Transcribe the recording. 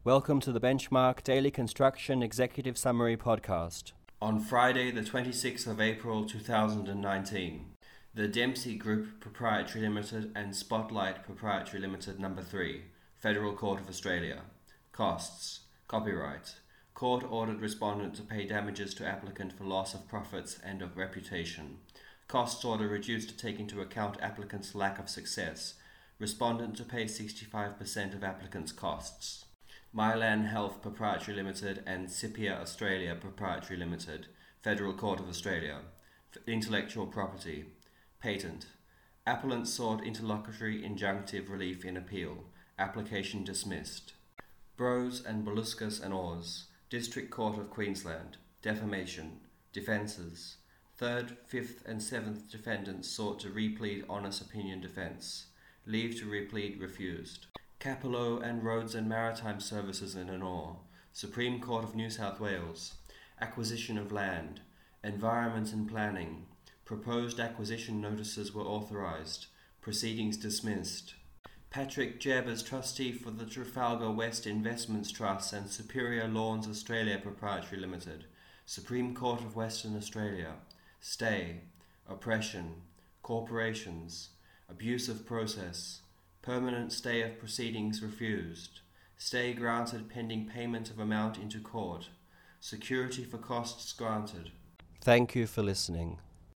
Welcome to the Benchmark Daily Construction Executive Summary Podcast. On Friday, the 26th of April 2019, the Dempsey Group Proprietary Limited and Spotlight Proprietary Limited No. 3, Federal Court of Australia. Costs. Copyright. Court ordered respondent to pay damages to applicant for loss of profits and of reputation. Costs order reduced to take into account applicant's lack of success. Respondent to pay 65% of applicant's costs. Mylan Health Proprietary Limited and Scipia Australia Proprietary Limited, Federal Court of Australia. Intellectual property. Patent. Appellant sought interlocutory injunctive relief in appeal. Application dismissed. Bros and Beluscas and Oars, District Court of Queensland. Defamation. Defences. 3rd, 5th and 7th defendants sought to replead honest opinion defence. Leave to replead refused. Capello and Roads and Maritime Services in Annor, Supreme Court of New South Wales. Acquisition of land. Environment and planning. Proposed acquisition notices were authorised. Proceedings dismissed. Patrick Jebb as trustee for the Trafalgar West Investments Trust and Superior Lawns Australia Proprietary Limited, Supreme Court of Western Australia. Stay. Oppression. Corporations. Abuse of process. Permanent stay of proceedings refused. Stay granted pending payment of amount into court. Security for costs granted. Thank you for listening.